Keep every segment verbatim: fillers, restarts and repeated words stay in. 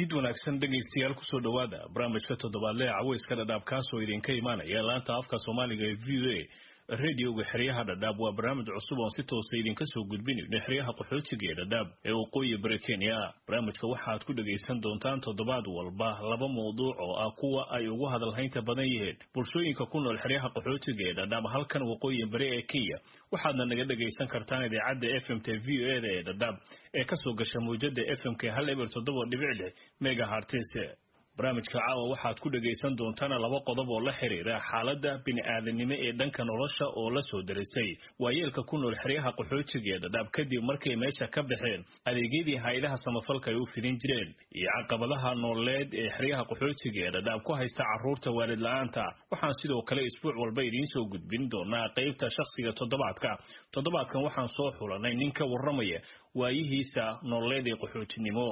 kulanti wanaagsan dhageystayaal ku soo dhawaada barnaamijka toddobaadle caweyska dhadhaab kaasoo idinka imaanaya laanta afka Soomaaliga ee V O A radio-ga xiriyaha dhadhaab waa barnaamij cusub oo si toos ah idinka soo gudbinayo xiriyaha qaxootiga ee dhadhaab ee waqooyi bari Kenya. barnaamijka waxaad ku dhageysan doontaan toddobaad walba laba mowduuc oo ah kuwa ay ugu hadalhaynta badan yihiin bulshooyinka ku nool xiriyaha qaxootiga ee dhadhaab halkan waqooyi bari ee Kenya. waxaadna naga dhageysan kartaan idaacadda F M T V O A ee dhadhaab ee ka soo gasha muujada F M K hal eber toddoba dhibic lix megahertz. barnaamijka caawa waxaad ku dhageysan doontaan laba qodob oo la xiriira xaaladda bini'aadanimo ee dhanka nolosha oo la soo darisay waayeelka ku nool xiriyaha qaxootiga ee dhadhaab kadib markay meesha ka baxeen adeegyadii hay'adaha samafalka ay u fidin jireen iyo caqabadaha nololeed ee xiriyaha qaxootiga ee dhadhaab ku haysta carruurta waalid la'aanta. waxaan sidoo kale isbuuc walba idiin soo gudbin doonaa qaybta shakhsiga toddobaadka toddobaadkan waxaan soo xulanay nin ka warramaya waayihiisa nololeed ee qaxootinimo.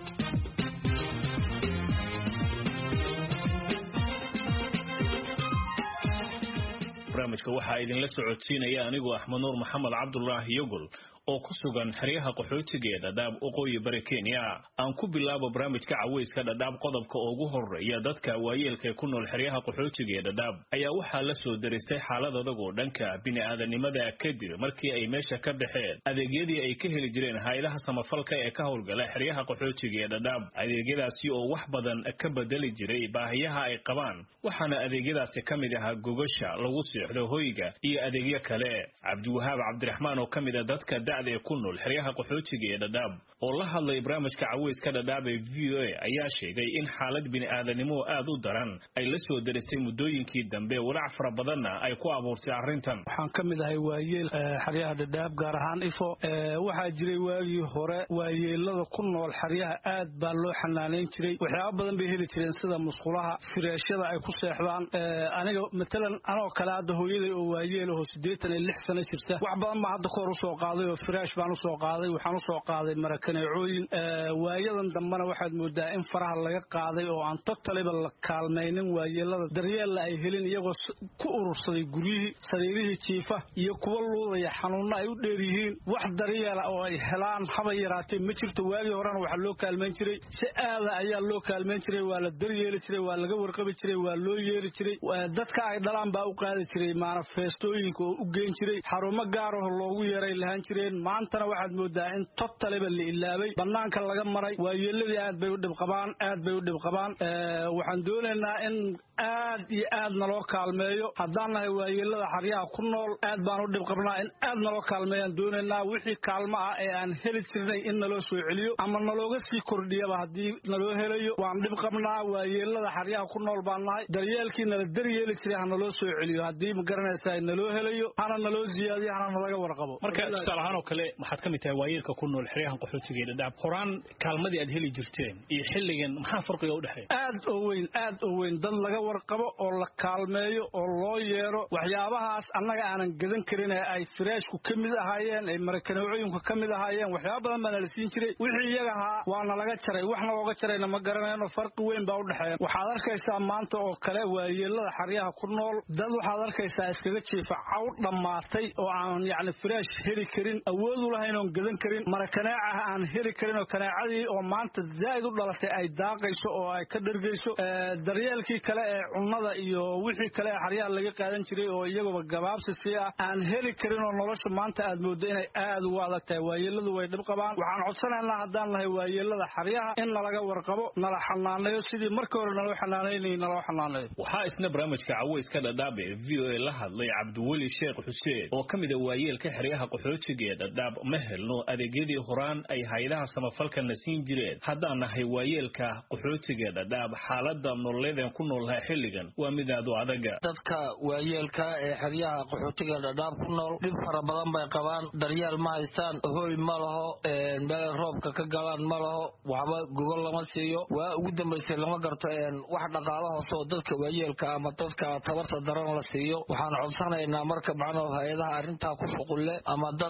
barnaamijka waxaa idinla socodsiinaya anigoo Axmed Nuur Maxamed Cabdullaahi Yogol oo ku sugan xiriyaha qaxootiga ee dhadhaab waqooyi bari Kenya. aan ku bilaabo barnaamijka caweyska dhadhaab qodobka ugu horeeya dadka waayeelka ku nool xiriyaha qaxootiga ee dhadhaab ayaa waxaa la soo daristay xaalad adag oo dhanka bini'aadanimada kadib markii ay meesha ka baxeen adeegyadii ay ka heli jireen hay'adaha samafalka ee ka howlgala xiriyaha qaxootiga ee dhadhaab. adeegyadaasi oo wax badan ka bedeli jiray baahiyaha ay qabaan, waxaana adeegyadaasi ka mid ahaa gogasha lagu seexdo hoyga iyo adeegyo kale. Cabdiwahaab Cabdiraxmaan oo ka mid ah dadka da'da ku nool xiriyaha qaxootiga ee dhadhaab oo la hadlay barnaamijka caweyska dhadhaab ee V O A ayaa sheegay in xaalad bini'aadanimo aad u daran ay la soo daristay muddooyinkii dambe walaac fara badanna ay ku abuurtay arrintan. waxaan ka mid ahay waayeel xiriyaha dhadhaab gaar ahaan ifo. waxaa jiray waagii hore waayeelada ku nool xiriyaha aad baa loo xanaaneyn jiray, waxyaabo badan bay heli jireen sida musqulaha, firaashada ay ku seexdaan. aniga matalan anoo kale hadda hooyaday oo waayeel oo siddeetan iyo lix sano jirta wax badan baa hadda kor u soo qaaday oo firaash baan u soo qaaday, waxaan u soo qaaday marakaneecooyin. waayadan dambana waxaad moodaa in faraha laga qaaday oo aan totaliba la kaalmaynin waayeelada daryeella ay helin, iyagoo ku urursaday guryihii sariirihii jiifa iyo kuwa luudaya xanuunna ay u dheer yihiin. wax daryeela oo ay helaan haba yaraatee ma jirto. waagii horena waxaa loo kaalmayn jiray si aada ayaa loo kaalmayn jiray, waa la daryeeli jiray, waa laga warqabi jiray, waa loo yeeri jiray. dadka ay dhalaan baa u qaadi jiray manifestooyinka oo u geen jiray, xarumo gaar ah loogu yeeray lahaan jireen. maantana waxaad moodaa in totaliba la ilaabay, banaanka laga maray. waayeeladii aad bay u dhib qabaan aad bay u dhib qabaan. waxaan doonaynaa in aad iyo aad naloo kaalmeeyo. haddaan nahay waayeelada xaryaha ku nool aad baan u dhib qabnaa, in aad naloo kaalmeeyaan doonaynaa. wixii kaalmo ah ee aan heli jirnay in naloo soo celiyo ama nalooga sii kordhiyaba haddii naloo helayo waan dhib qabnaa. waayeelada xaryaha ku nool baan nahay, daryeelkii nala daryeeli jiray ha naloo soo celiyo, haddii ma garanaysaa naloo helayo, hana naloo ziyaadiyo, hana nalaga warqabo. marka tusaale ahaan oo kale maxaad ka mid tahay waayeelka ku nool xiriyaha qaxootiga ee dhadhaab, horaan kaalmadii aad heli jirteen iyo xilligan maxaa farqiga u dhexeeya? aad oo weyn aad oo weyn dad laga warqabo oo la kaalmeeyo oo loo yeero. waxyaabahaas annaga aanan gadan karin ee ay firaashku ka mid ahaayeen, ay marakaneecooyinku ka mid ahaayeen, waxyaaba badan baa nala siin jiray. wixii iyaga ahaa waa nalaga jaray, waxna looga jarayna ma garanayno. farqi weyn baa u dhexeeya. waxaad arkaysaa maanta oo kale waayeelada xaryaha ku nool dad waxaad arkaysaa iskaga jiifa caw dhammaatay oo aan yacni firaash heli karin, awood u lahayn oon gadan karin, marakaneeca aan heli karin oo kaneecadii oo maanta zaa'id u dhalatay ay daaqayso oo ay ka dhergayso. daryeelkii kale ee cunnada iyo wixii kale ee xaryaha laga qaadan jiray oo iyaguba gabaabsi sii ah aan heli karin oo nolosha maanta aad mooddo inay aad ugu adag tahay. waayeeladu way dhib qabaan. waxaan codsanaynaa haddaan nahay waayeelada xaryaha in nalaga warqabo, nala xanaaneeyo, sidii markii hore naloo xanaanaynay naloo xanaaneeyo. waxaa isna barnaamijka caweyska dhadhaab ee V O A la hadlay Cabdiweli Sheekh Xuseen oo ka mid ah waayeelka xiriyaha qaxootiga ee dhadhaab. ma helno adeegyadii horaan ay hay'adaha samafalkana siin jireen. haddaan nahay waayeelka qaxootiga ee dhadhaab, xaaladda nololeedeen ku noolnahay xilligan waa mid aad u adaga. dadka waayeelka ee xiriyaha qaxootiga dhadhaab ku nool dhib fara badan bay qabaan. daryeel ma haystaan, hoy ma laho, meel roobka ka galaan ma laho, waxba gogol lama siiyo. waa ugu dambaysay lama garto wax dhaqaalo hoose oo dadka waayeelka ama dadka tabarta daran la siiyo. waxaan codsanaynaa marka macnuu hay'adaha arrintaa ku shuqulle ama dadka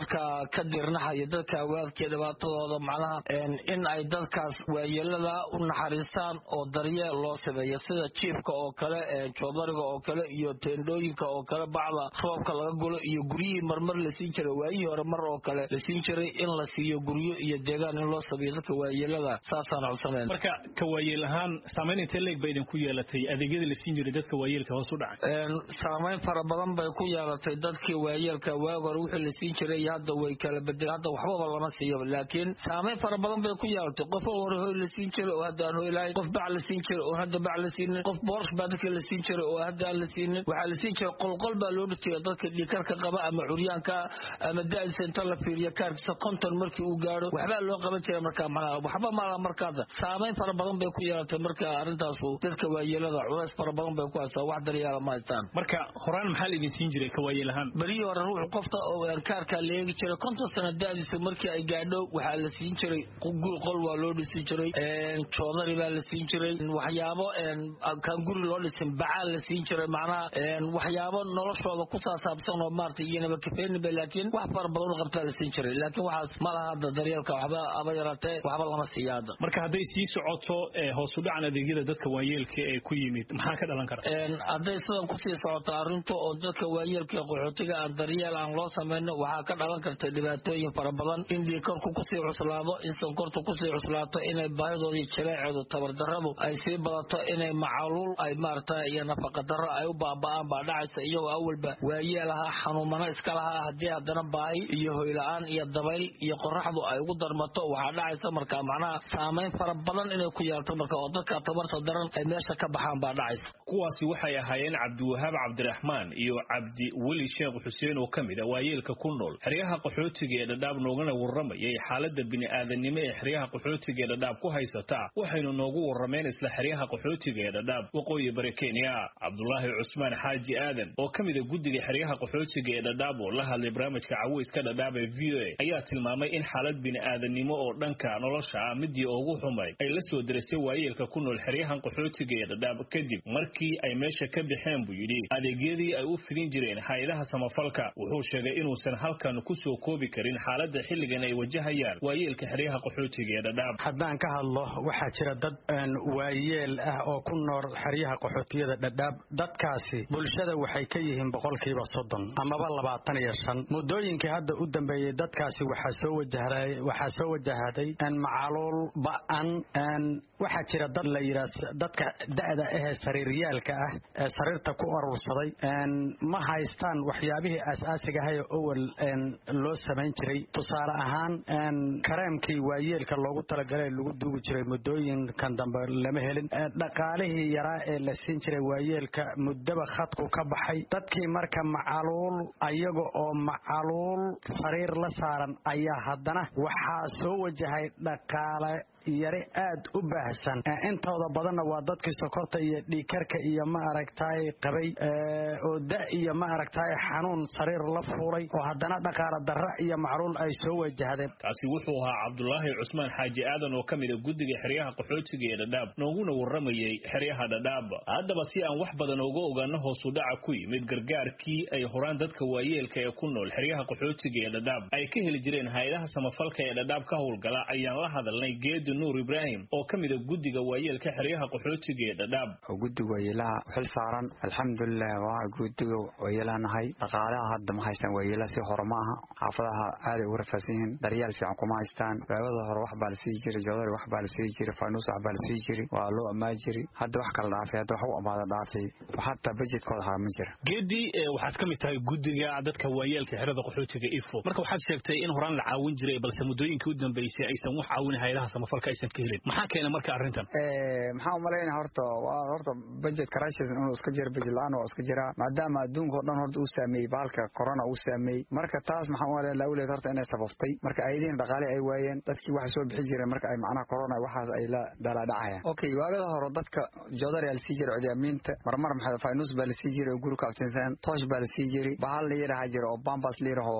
waa ka dirnaxaya dadka awaadka dhibaatadooda macnaha in ay dadkaas waayeelada u naxariistaan oo daryeel loo sameeyo sida jiifka oo kale joodariga oo kale iyo teendhooyinka oo kale bacda roobka laga gulo iyo guryihii marmar la siin jiray waayihii hore mar oo kale la siin jiray in la siiyo guryo iyo deegaan in loo sameeyo dadka waayeelada saasaan codsanayna marka ka waayeel ahaan saamayn intee leeg bay idinku yeelatay adeegyada la siin jiray dadka waayeelka hoos u dhacay saamayn fara badan bay ku yeelatay dadkii waayeelka waag hore wixii la siin jiray hadda way kala bedel hadda waxbaba lama siiyo laakiin saamayn fara badan bay ku yeelatay qof hore hooy la siin jiray oo hadda aan hooy lahayn qof bac la siin jiray oo hadda bac la siinin qof boorsh baa dadka la siin jiray oo hadda aan la siinin waxaa la siin jiray qolqol baa loo dhigtay dadka dhiikarka qaba ama curyaanka ama da'diisa inta la fiiriyo kaarkiisa konton markii uu gaadho waxbaa loo qaban jiray markaa macnaha waxba malaha markaada saamayn fara badan bay ku yeelatay marka arrintaasu dadka waayeelada culays fara badan bay ku haysaa wax daryeela ma haystaan marka horaan maxaa la idin siin jiray ka waayeel ahaan berihii hore ruux qofta oo kaarkaa la eegi jiray konton sano da'diisa markii ay gaadho waxaa la siin jiray guri qol waa loo dhisi jiray joodari baa la siin jiray waxyaabo kan guri loo dhisin bacaa la siin jiray macnaha waxyaabo noloshooda ku saabsan oo maartay iyana kafeynba laakiin wax fara badan u qabtaa la siin jiray laakiin waxaas ma laha hadda daryeelka waxba aba yaraatee waxba lama siiya hadda marka hadday sii socoto hoos u dhacan adeegyada dadka waayeelka ee ku yimid maxaa ka dhalan kara hadday sidan kusii socoto arrinta oo dadka waayeelka ee qaxootiga aan daryeel aan loo samayno waxaa ka dhalan karta dhibaatooyin fara badan in dhiikarku kusii cuslaado in sonkortu kusii cuslaato inay baahidoodii jileeceedu tabardarradu ay sii badato inay macaluul ay maaragtay iyo nafaqadarro ay u baaba'aan baa dhacaysa iyagoo awalba waayeel ahaa xanuumano iska lahaa haddii haddana baahi iyo hoyla-aan iyo dabayl iyo qoraxdu ay ugu darmato waxaa dhacaysa marka macnaha saamayn fara badan inay ku yeelto marka oo dadka tabarta daran ay meesha ka baxaan baa dhacaysa kuwaasi waxay ahaayeen cabdiwahaab cabdiraxmaan iyo cabdi weli sheekh xuseen oo ka mid ah waayeelka ku nool xeryaha qaxootiga ee dhadhaab noogana warramayay xaaladda bini'aadanimo ee xeryaha qaxootiga ee dhadhaab ku haysata waxaynu noogu warrameen isla xeryaha qaxootiga ee dhadhaab waqooyi bari Kenya Cabdullaahi Cusmaan Xaaji Aadan oo ka mid ah guddiga xeryaha qaxootiga ee dhadhaab oo la hadlay barnaamijka caweyska dhadhaab ee V O A ayaa tilmaamay in xaalad bini'aadanimo oo dhanka nolosha ah midii ugu xumay ay la soo dirisay waayeelka ku nool xeryahan qaxootiga ee dhadhaab kadib markii ay meesha ka bixeen buu yidhi adeegyadii ay u fidin jireen hay'adaha samafalka wuxuu sheegay inuusan halkan ku soo koobi karin xaaladda xilligan ay wajahayaan waayeelka xeryaha qaxootiga ee dhadhaab haddaan ka hadlo waxaa jira dad waayeel ah oo ku nool xeryaha qaxootiyada dhadhaab dadkaasi bulshada waxay ka yihiin boqolkiiba soddon amaba labaatan iyo shan muddooyinkii hadda u dambeeyey dadkaasi waxaa soo wajahday waxaa soo wajahday macaluul ba'an waxaa jira dad la yidhaah dadka da'da ahee sariiryaalka ah ee sariirta ku urursaday ma haystaan waxyaabihii aasaasiga ahay owal loo samayn jiray tusaale ahaan kareemkii waayeelka loogu talagalay lagu duugi jiray muddooyinkan dambe lama helin dhaqaalihii yaraa ee la siin jiray waayeelka muddaba khadku ka baxay dadkii marka macaluul ayaga oo macaluul sariir la saaran ayaa haddana waxaa soo wajahay dhaqaale yari aad u baahsan intooda badanna waa dadkii sokorta iyo dhiikarka iyo ma aragtay qabay oo da iyo ma aragtay xanuun sariir la fuulay oo haddana dhaqaale darra iyo macluul ay soo wajahdeen kaasi wuxuu ahaa Cabdullaahi Cusmaan Xaaji Aadan oo kamid ah guddiga xeryaha qaxootiga ee dhadhaab nooguna warramayay xeryaha dhadhaab haddaba si aan wax badan uga ogaano hoos u dhaca ku yimid gargaarkii ay horaan dadka waayeelka ee ku nool xeryaha qaxootiga ee dhadhaab ay ka heli jireen hay'adaha samafalka ee dhadhaab ka howlgala ayaan la hadalnay geed Nuur Ibrahim oo kamid ah guddiga waayeelka xeryaha qaxootiga ee dhadhaab guddiga waayeelaha xil saaran alxamdulillah waa guddiga waayeelanahay dhaqaalaha hadda ma haystaan waayeelaha si hore ma aha xaafadaha aad ay u rafaadsan yihiin daryeel fiican kuma haystaan baabada hore wax baa la sii jiray joodari wax baa la sii jiray faanuus wax baa la sii jiray waa loo amaa jiray hadda wax kala dhaafay hadda wax u amaada dhaafay waxa budgetkooda ha ma jira geedi waxaad kamid tahay guddiga dadka waayeelka xerada qaxootiga ifo marka waxaad sheegtay in horaan la caawin jiray balse muddooyinkii u dambeysay aysan wax caawin hay'adaha samafalka aysan ka helin maxaa keenay marka arrintan ee maxaa u maleeynaa horta waa horta budget crashes inuu iska jiro budget la'aan oo iska jira maadaama adduunka oo dhan horta uu saameeyay baalka corona uu saameeyay marka taas maxaa u maleeynaa lawleed horta inay sabaftay marka aydiin dhaqaale ay waayeen dadkii wax soo bixi jireen marka ay macnaha corona waxaas ay la dala dhacayaan okay waagada hore dadka joodari al sii jiray cudiyamiinta marmar maxaa finance baa la sii jiray guru captainsan tosh baa la sii jiray bahal la yiraahdo jiro oo bambas leeraho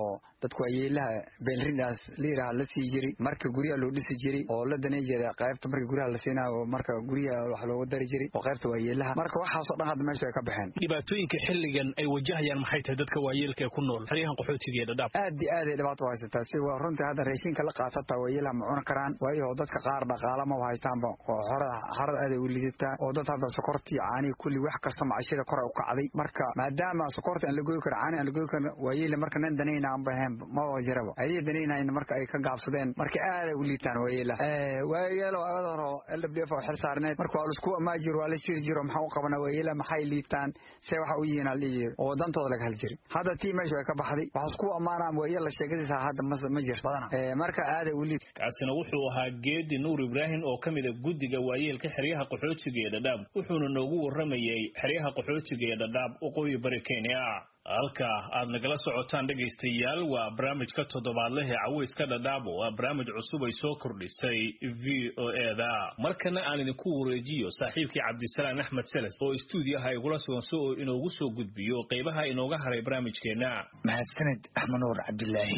dadku waayeelaha beelrindaas liiraha la sii jiray marka guryaha loo dhisi jiray oo la danay jiray qaybta marka guryaha la siinayo marka guryaha wax loogu dari jiray oo qaybta waayeelaha marka waxaas oo dhan hadda meesha ay ka baxeen dhibaatooyinka xilligan ay wajahayaan maxay tahay dadka waayeelka ku nool xariyahan qaxootiga ee Dadaab aad iyo aad ay dhibaato haysataa si waa runtii hadda raashinka la qaatata waayeelaha ma cuna karaan waayo dadka qaar dhaqaale ma haystaanba oo xorada xorada aad u liidataa oo dad hadda sokortii caani kulli wax kasta maciishada kor u kacday marka maadaama sokorta aan la gooy karo caani aan la gooy karo waayeela marka nan danayna aan bahan ma wajiraba ay danayna marka ay ka gaabsadeen marka aad ay u liitaan waayeela ee waayeelo aadaro L W F oo xil saarneed marka waa isku amaajir waa la shir jiro maxaa u qabana waayeela maxay liitaan say waxa u yihiin aliye oo dantooda laga hal jiri hadda tii meesha ay ka baxday waxa isku amaanaan waayeela sheegadiisa hadda ma jir badana ee marka aad ay u liit kaasina wuxuu ahaa Geedi Nuur Ibrahim oo kamid ah guddiga waayeelka xiriyaha qaxootiga ee Dadaab wuxuuna noogu waramayay xiriyaha qaxootiga ee Dadaab waqooyi bari Kenya halka aad nagala socotaan dhageystayaal waa barnaamijka toddobaadlaha Caweyska Dadaab waa barnaamij cusub ay soo kordhisay V O A da markana aan idinku wareejiyo saaxiibkii Cabdisalaan Axmed Salas oo stuudiyaha ay gula sugan soo inoogu soo gudbiyo qaybaha inooga haray barnaamijkeena mahadsanid Axmed Nuur Cabdilaahi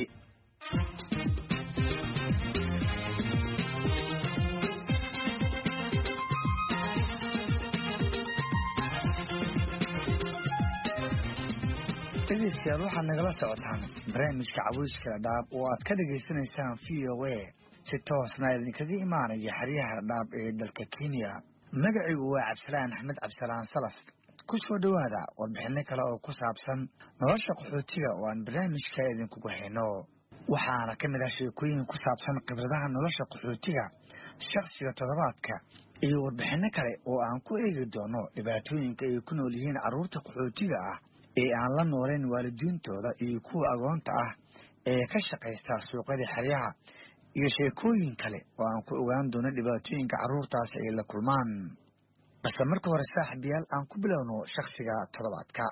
dhegeystayaal waxaad nagala socotaan barnaamijka Caweyska Dadaab oo aad ka dhageysanaysaan V O A si toosna idinkaga imaanaya xeryaha Dadaab ee dalka Kenya magaciigu waa Cabdisalaan Axmed Cabdisalaan Salas ku soo dhawaada warbixino kale oo ku saabsan nolosha qaxootiga oo aan barnaamijka idinkugu hayno waxaana ka mid ah sheekooyin ku saabsan khibradaha nolosha qaxootiga shakhsiga toddobaadka iyo warbixino kale oo aan ku eegi doono dhibaatooyinka ay ku nool yihiin carruurta qaxootiga ah ee aan la nooleen waalidiintooda iyo kuwa agoonta ah ee ka shaqaysta suuqyada xeryaha iyo sheekooyin kale oo aan ku ogaan doono dhibaatooyinka carruurtaasi ay la kulmaan balse marka hore saaxiibayaal aan ku bilowno shakhsiga toddobaadka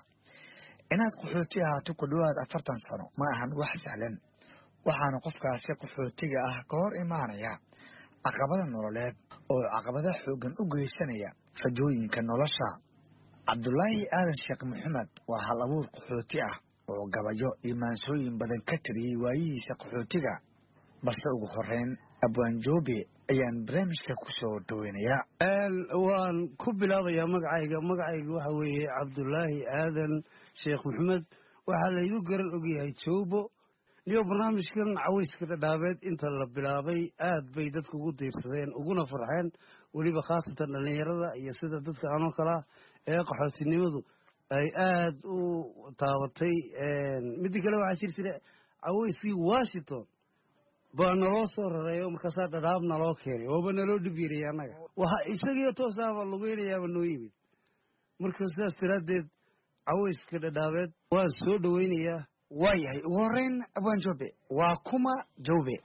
inaad qaxooti ahaato ku dhowaad afartan sano ma ahan wax sahlan waxaana qofkaasi qaxootiga ah ka hor imaanaya caqabada nololeed oo caqabada xooggan u geysanaya rajooyinka nolosha Cabdullaahi Aadan Sheekh Maxamed waa hal abuur qaxooti ah oo gabayo iyo maansooyin badan ka tiriyay waayihiisa qaxootiga balse ugu horeyn Abwaan Joobe ayaan barnaamijka ku soo dhaweynayaa waan ku bilaabayaa magacayga magacayga waxa weeye Cabdullaahi Aadan Sheekh Maxamed waxaa la igu garan ogyahay Joobo niyo barnaamijkan Caweyska Dadaab inta la bilaabay aad bay dadku ugu diirsadeen uguna farxeen waliba khaasatan dhalinyarada iyo sida dadka aan oo kala ee qaxootinimadu ay aad u taabatay mid kale waxa jirtay Caweyskii Washington baa naloo soo rareeyo markaas Dadaab naloo keenay oo bana loo dhibiriyay anaga waxa isagiyo toosaaba lagu yeelayaa noo yimid markaas sidaas tiradeed Caweyska Dadaab waan soo dhaweynayaa waayahay ugu horeyn Abwaan Joobe waa kuma Joobe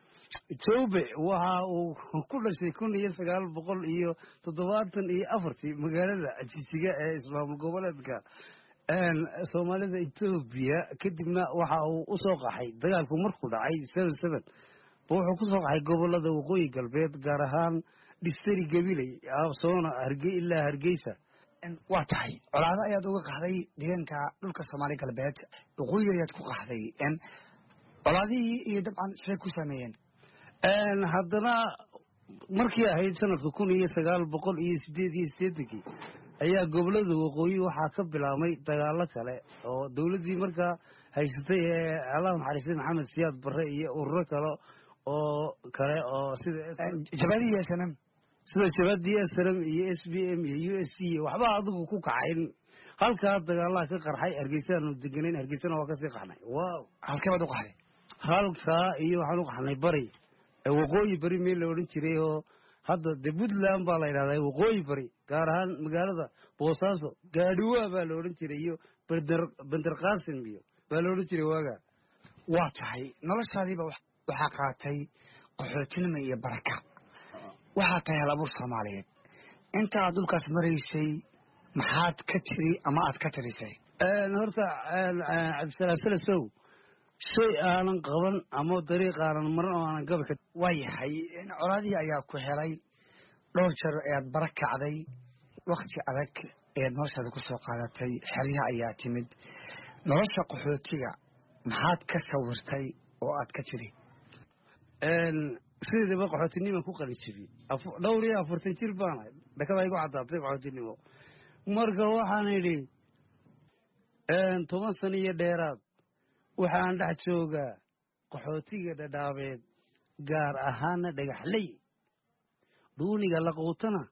Joobe waxa uu ku dhashay kun iyo sagaal boqol iyo toddobaatan iyo afartii magaalada Jigjiga ee Ismaamul Goboleedka een Soomaalida Itoobiya kadibna waxa uu u soo qaxay dagaalku markuu dhacay seven seven wuxuu ku soo qaxay gobolada waqooyi galbeed gaar ahaan Distri Gabiley Soona Hargey ilaa Hargeysa waa tahay colaado ayaad uga qaxday deegaanka dhulka Soomaali galbeed waqooyi ayaad ku qaxday in colaadihii iyo dabcan shay ku sameeyeen een haddana markii ahayd sanadka kun iyo sagaal boqol iyo sideed iyo siddeedankii ayaa gobolada waqooyi waxaa ka bilaabmay dagaalo kale oo dawladdii markaa haysatay ee Allah naxariistay Maxamed Siyaad Barre iyo ururo kale oo kale oo sida jabadiya sanam sida jabadiya sanam iyo S B M iyo U S C waxba adigu ku kacayn halka dagaalaha ka qarxay Hargeysa oo deganeen Hargeysana waa ka sii qaxnay waaw halkee baad u qaxday halka iyo waxaan u qaxnay bari waqooyi bari meel la oran jiray oo hadda Puntland baa la yiraahdaa waqooyi bari gaar ahaan magaalada Boosaaso gaadhiwa baa la oran jiray iyo Bandar Bandar Qaasim iyo baa la oran jiray waaga waa tahay noloshaadiiba waxaa qaatay qaxootinimo iyo baraka waxaa tahay hal abuur Soomaaliyeed inta aad dhulkaas maraysay maxaad ka tiri ama aad ka tirisay een horta Cabdisalaan Salasow shay aanan qaban ama dariiq aanan marin oo aanan gabaxin waayahay colaadihii ayaa ku helay dhowr jeer ayaad bara kacday waqti adag ee noloshaada ku soo qaadatay xeryaha ayaa timid nolosha qaxootiga maxaad ka sawirtay oo aad ka tiri sidaba qaxootinimo ku qalin jiray dhowr iyo afartan jir baan ahay dhakada igu caddaatay qaxootinimo marka waxaan idhi toban sano iyo dheeraad waxaan dhex joogaa qaxootiga dhadhaabeed gaar ahaana dhagaxley dhuuniga laquutana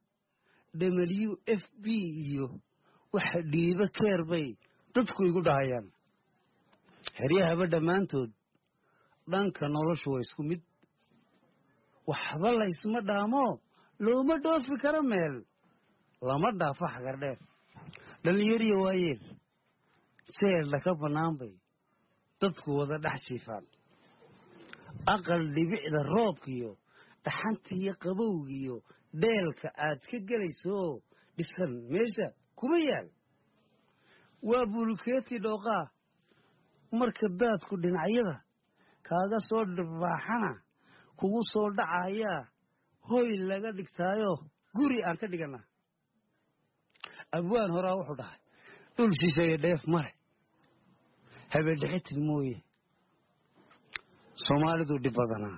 w f b iyo waxa dhiiba keer bay dadku igu dhahayaan xeryahaba dhammaantood dhanka noloshu waa isku mid waxba laysma dhaamo looma dhoofi karo meel lama dhaafo xagar dheer dhallinyariya waayeel jeelda ka bannaan bay dadku wada dhex jiifaan aqal dhibicda roobkiiyo dhaxantiiyo qabowgiiyo dheelka aad ka gelayso dhisan meesha kuma yaal waa bulkeetii dhooqaa marka daadku dhinacyada kaaga soo dhirbaaxana kugu soo dhacayaa hoy laga dhigtaayo guri aan ka dhigana abwaan horaa wuxuu dhahay dhul shisheeye dheef male habeendhexitid mooye soomaalidu dhib badanaa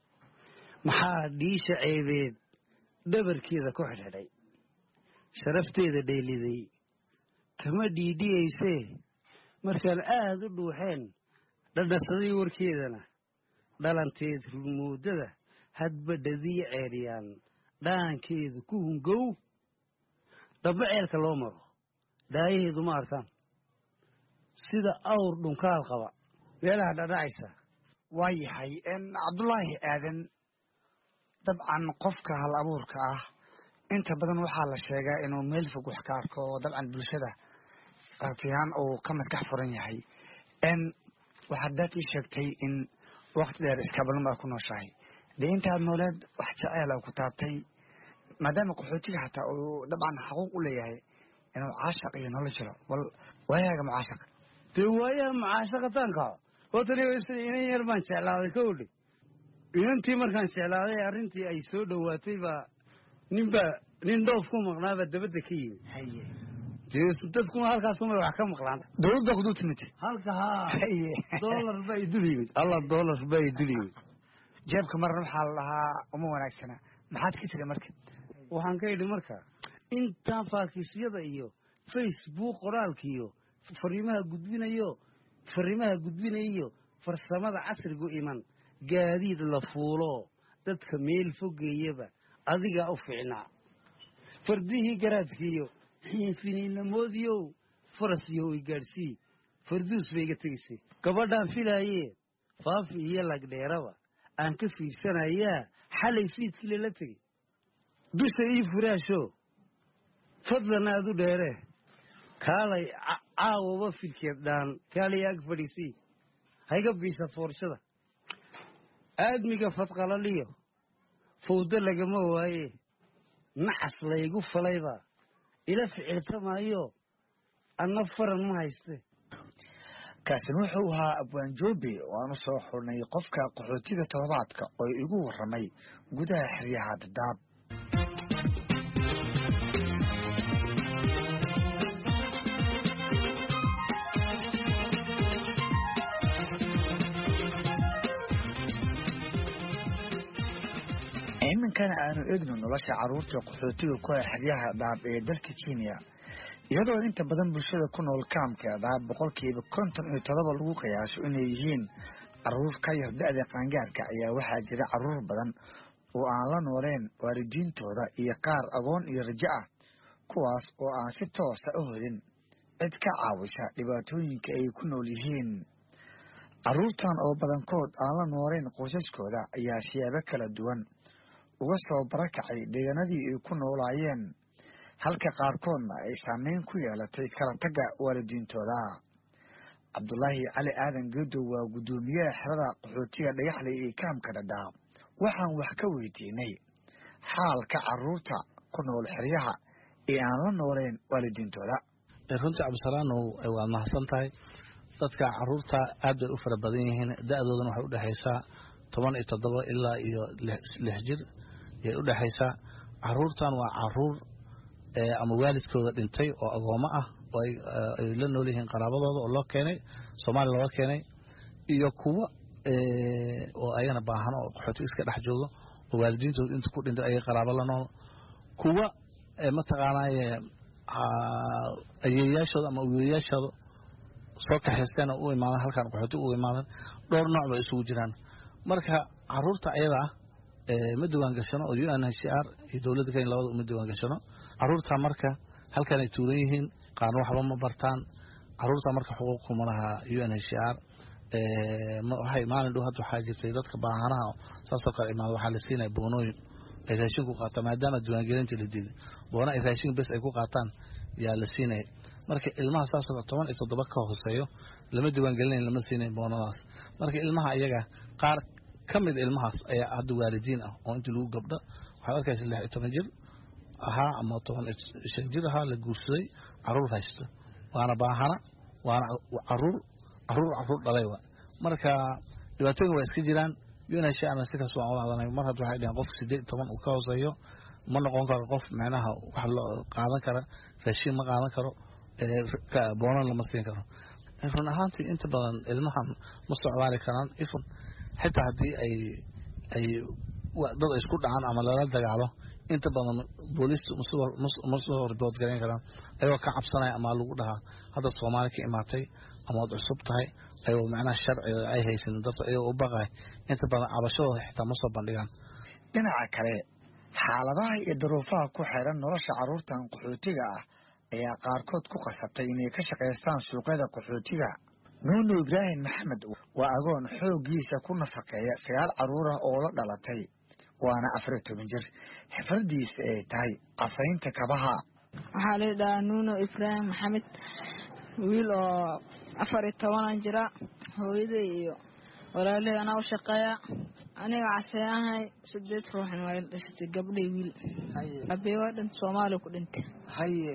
maxaa dhiisha ceebeed dhabarkeeda ku xidhxidhay sharafteeda dheeliday kama dhiidhiyaysee markaan aad u dhuuxeen dhadhasaday warkeedana dhalanteed rurmoodada hadba dhadiyo ceeriyaan dhaankeedu ku hungow damba ceelka loo maro daayaheedu ma arkaan sida awr dhunkaal qaba meelaha dhadhacaysa waa yahay cabdulaahi aadan dabcan qofka hal abuurka ah inta badan waxaa la sheegaa inuu meel fog wax ka arko oo dabcan bulshada artiyahaan uu ka maskax furan yahay waxaad daad ii sheegtay in wakti dheer iskaabalnimo aad ku nooshahay dee intaad nooleed wax jeceel ku taabtay maadaama qaxootiga xataa uu dabcan xaquuq u leeyahay inuu caashaq iyo nolol jiro bal waayaaga mucaashaq dee waayaha mucaashaqataanka hootani inan yar baan jeclaaday ka odhi inantii markaan jeclaaday arrintii ay soo dhowaatay baa ninbaa nin dhoof ku maqnaabaa dabadda ka yimid dadkuna halkaasuma wax ka maqlaan dowladda kudul timid halka haa doolar baa idul yimid alla doolar baa idul yimid jeebka marna waxaa la dhahaa uma wanaagsana maxaad ka tiri marka waxaan ka idhi marka intaan faakiisyada iyo facebook qoraalka iyo fariimaha gudbinayo fariimaha gudbinayo farsamada casrigu iman gaadiid la fuulo dadka meel fogeeyaba adigaa u fiicnaa fardihii garaadkiiyo xiinfiniinamoodiyow faras iyo way gaadhsii farduus bay iga tegaysay gabadhaan filaayee faafi iyo lagdheeraba aan ka fiirsanayaa xalay fiidkii lala tegey dusha ii furaasho fadlan aad u dheere kaalay caawaba filkeed dhaan kaalay ag fadhiisii hayga biisa foorshada aadmiga fadqalaliyo fawdo lagama waaye nacas laygu falayba ila ficiltamaayo anna faran ma hayste kaasina wuxuu ahaa abwaan joobe oo aan u soo xurnay qofka qaxootiga toddobaadka oo igu warramay gudaha xeryaha dadaab iminkana aanu egno nolosha carruurta qaxootiga ku ah xeryaha dhaab ee dalka kenya iyadoo inta badan bulshada ku nool kaamka dhaab boqolkiiba konton iyo todoba lagu qiyaaso inay yihiin carruur ka yar da-da qaangaarka ayaa waxaa jira carruur badan oo aan la nooleen waalidiintooda iyo qaar agoon iyo rajo ah kuwaas oo aan si toosa u helin cid ka caawisa dhibaatooyinka ay ku nool yihiin carruurtan oo badankood aan la nooleen qoysaskooda ayaa siyaabo kala duwan uga soo barakacay deegaanadii ay ku noolaayeen halka qaarkoodna ay saameyn ku yeelatay kala tagga waalidiintooda cabdulaahi cali aadan geedow waa guddoomiyaha xerada qaxootiga dhagaxley ee kaamka dhadhaab waxaan wax ka weydiinay xaalka carruurta ku nool xeryaha ee aan la nooleen waalidiintooda runtii cabdisalaanow waad mahadsan tahay dadka carruurta aad bay u fara badan yihiin da-doodana waxay udhexaysaa toban iyo toddoba ilaa iyo lix jir yay u dhexaysaa carruurtan waa carruur ama waalidkooda dhintay oo agoomo ah oo ay la nool yihiin qaraabadooda oo loo keenay soomaaliya looga keenay iyo kuwa oo ayana baahan oo qaxooti iska dhex joogo oo waalidiintooda inta ku dhintay ay qaraabo la nool kuwa ma taqaanaaye ayeeyaashooda ama wiilayaashooda soo kaxaysteen oo u imaadaan halkan qaxooti u imaadaan dhowr nooc bay isugu jiraan marka caruurta ayada ah ma diwaan gashano oo U N H C R iyo dowladda Kenya labada uma diwaan gashano caruurta marka halkan ay tuuran yihiin qaarna waxba ma bartaan caruurta marka xuquuq kuma laha U N H C R ma waxay maalin dhow hadda waxaa jirtay dadka baahanaha saasoo kale imaada waxaa la siinaya boonooyin ay raashin ku qaataan maadaama diwaangelinta la diiday boona ay raashin bes ay ku qaataan yaa la siinaya marka ilmaha saasoo toban iyo toddoba ka hooseeyo lama diwaangelinayn lama siinayn boonadaas marka ilmaha iyaga qaar ka mid ilmahaas ayaa hadda waalidiin ah oo intii lagu gabdho waxaad arkaysa lix iyo toban jir ahaa ama toban iyo shan jir ahaa la guursaday caruur haysto waana baahana waana caruur caruur caruur dhalay wa marka dhibaatooyin waa iska jiraan U N H C R si kaas waan wadaanay mar hadda waxay dhaheen qof sideed iyo toban uu ka hooseeyo ma noqon karo qof macnaha wax loo qaadan kara raashin ma qaadan karo ka boonan lama siin karo run ahaantii inta badan ilmahan ma socdaali karaan ifun xitaa haddii ay ay dad isku dhacaan ama lala dagaalo inta badan booliistu ma soo report gareyn karaan ayagoo ka cabsanaya ama lagu dhahaa hadda Soomaali ka imaatay ama wad cusub tahay ayuu macnaha sharciga ay haysan dadka ayuu u baqay inta badan cabashadooda xitaa ma soo bandhigaan dhinaca kale xaaladaha iyo duruufaha ku xiran nolosha caruurtan qaxootiga ah ayaa qaarkood ku qasabtay inay ka shaqaystaan suuqyada qaxootiga nuuno ibraahim maxamed waa agoon xooggiisa ku nafaqeeya sagaal caruur ah oo la dhalatay waana afar iyo toban jir xifradiisa ay tahay cafaynta kabaha waxaa la yidhahaa nuuno ibraahim maxamed wiil oo afar iyo tobanan jira hooyaday iyo walaaley anaa u shaqeeya aniga caseeyahay sideed ruuxan waa la dhashatay gabdhay wiil abey waa dhan Soomaali ku dhintay haye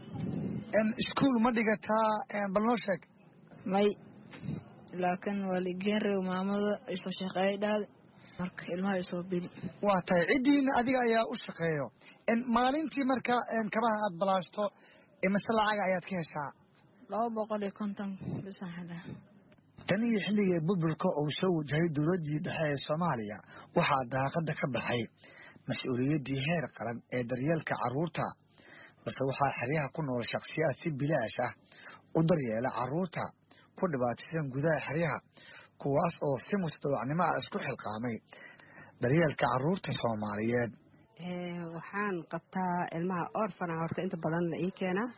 en iskuul ma dhigataa bal noo sheeg may laakiin waa ligeen reew maamada isoo shaqeeyay dhaad marka ilmaha isoo bil waa tahay cidiina adiga ayaa u shaqeeyo en maalintii marka en kabaha aad balaasto imase lacag ayaad ka heshaa laba boqol iyo konton bisan hada tan iyo xilligii burburka uu soo wajahay dowladdii dhexe ee Soomaaliya waxaa daaqada ka baxay mas'uuliyaddii heer qaran ee daryeelka caruurta balse waxaa xeryaha ku nool shakhsiyaad si bilaash ah u daryeela caruurta ku dhibaataysan gudaha xeryaha kuwaas oo si mustawacnimo ah isku xilqaamay daryeelka caruurta Soomaaliyeed waxaan qabtaa ilmaha orfana horta inta badan la ii keenaa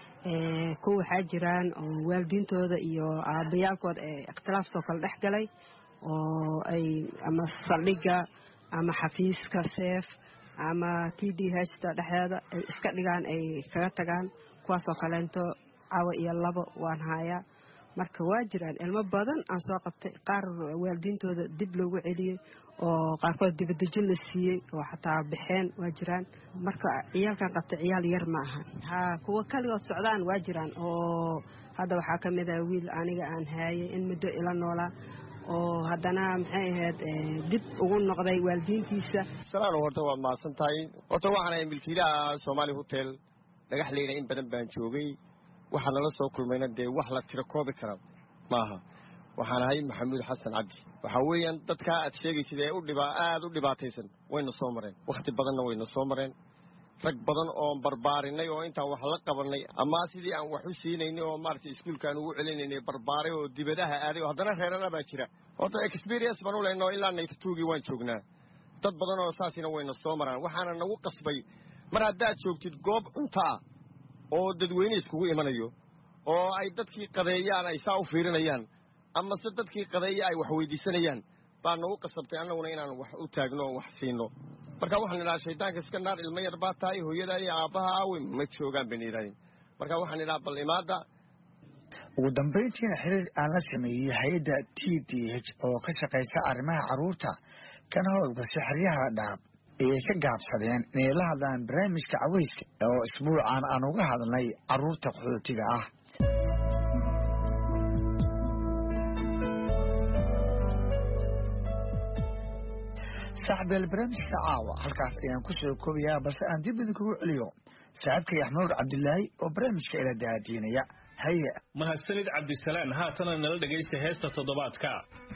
kuwa waxaa jiraan oo waalidiintooda iyo aabayaalkood ee ikhtilaafsoo kala dhex galay oo ay ama saldhigga ama xafiiska seef ama T D H-ta dhexdeeda ay iska dhigaan ay kaga tagaan kuwaasoo kaleento cawa iyo labo waan hayaa marka waa jiraan ilmo badan aan soo qabtay qaar waalidiintooda dib loogu celiyey oo qaarkood dibadejin la siiyey oo xataa bixeen waa jiraan marka ciyaalkan qabtay ciyaal yar ma aha ha kuwa kaligood socdaan waa jiraan oo hadda waxaa ka mid ah wiil aniga aan haayay in muddo ila noolaa oo haddana maxay ahayd dib ugu noqday waalidiintiisa salaano horta waad mahadsan tahay horta waxaan ahay milkiilaha Soomaali Hotel dhagax leeyahay in badan baan joogay waxaan la soo kulmayna dee wax la tiro koobi kara maaha waxaan ahay maxamuud xasan cabdi waxa weeyaan dadka aad sheegaysid ee u dhibaa aad u dhibaataysan wayna soo mareen waqti badanna wayna soo mareen rag badan oo barbaarinay oo intaan wax la qabanay ama sidii aan wax u siinaynay oo maartay iskuulkaan ugu celinaynay barbaaray oo dibadaha aaday oo haddana reerana baa jira horta experience baan u leeyahay ilaa ninety-two-gii waan joognaa dad badan oo saasina wayna soo maraan waxaana nagu qasbay mar haddaad joogtid goob cunta ah oo dadweyne iskugu imanayo oo ay dadkii qadeeyaan ay saa u fiirinayaan ama se dadkii qadeeya ay wax weydiisanayaan baa nagu qasabtay annaguna inaan wax u taagno oo wax siino marka waxaan idhaha shaydaanka iska naar ilmo yar baa tahay hooyada iyo aabbaha aawe ma joogaan bayna yidhahdeen marka waxaan idhaha bal imaada ugu dambayntiina xiriir aan la sameeyey hay-adda T D H oo ka shaqaysa arrimaha caruurta kana howlgasha xeryaha dhaab ayay ka gaabsadeen inay la hadlaan barnaamijka caweyska oo isbuucan aan uga hadlnay caruurta qaxootiga ah saxbeel barnaamijka caawa halkaas ayaan ku soo koobayaa balse aan dib idinkugu celiyo saaxiibkay axmed cabdilaahi oo barnaamijka ila daadiinaya haye mahadsanid cabdisalaan haatana nala dhegaysta heesta toddobaadka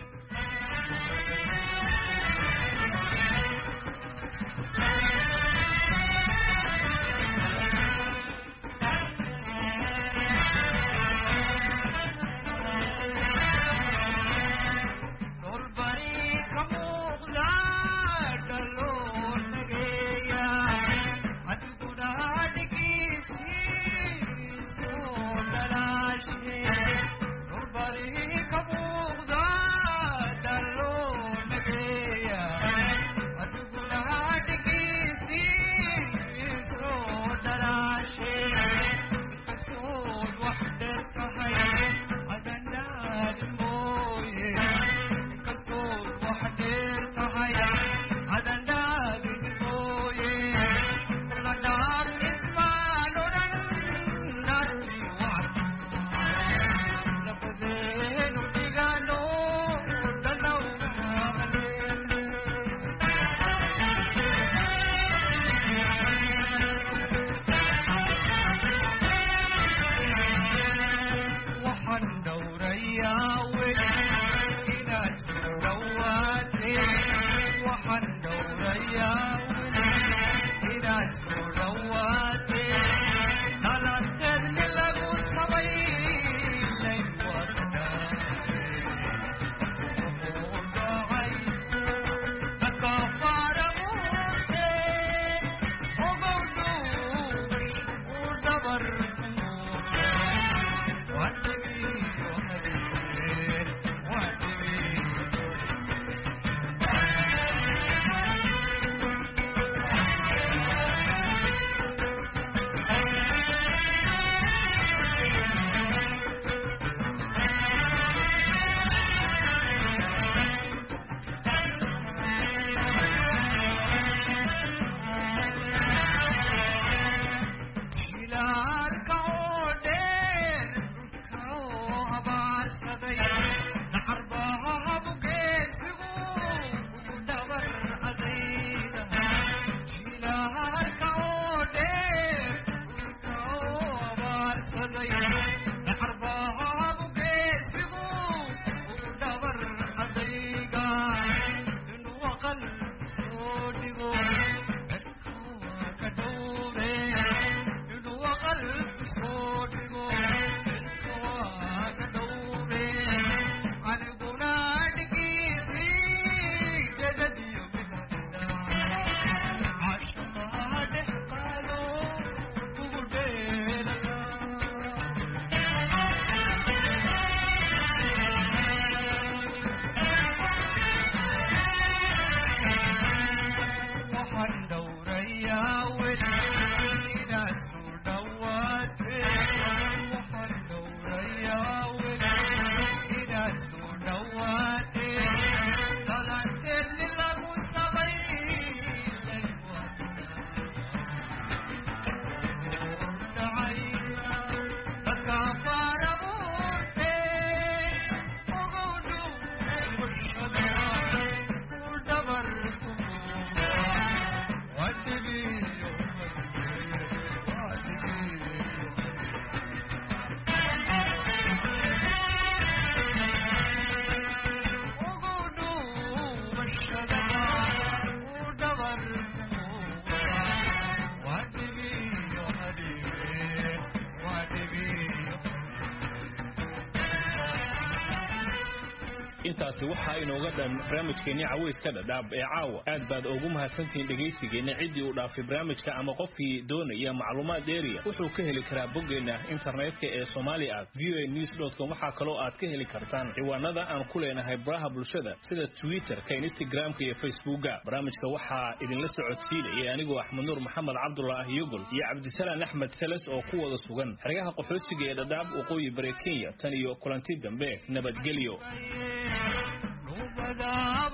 intaasi waxa inooga dhan barnaamijkeena caweyska dhadhaab ee caawa aad baad ugu mahadsantihiin dhageysigeena cidii uu dhaafay barnaamijka ama qofkii doonaya macluumaad dheeriya wuxuu ka heli karaa boggeena internetka ee Soomaaliya v o a news dot com waxa kale oo aad ka heli kartaan ciwaanada aan ku leenahay baraha bulshada sida Twitter-ka, Instagram-ka iyo Facebook-ga. barnaamijka waxa idin la socodsiinaya anigoo Axmed Nuur Maxamed Cabdullaahi Yogol iyo Cabdisalaan Axmed Salas oo ku wada sugan xeryaha qaxootiga ee dhadhaab waqooyi bari Kenya tan iyo kulanti dambe nabadgelyo.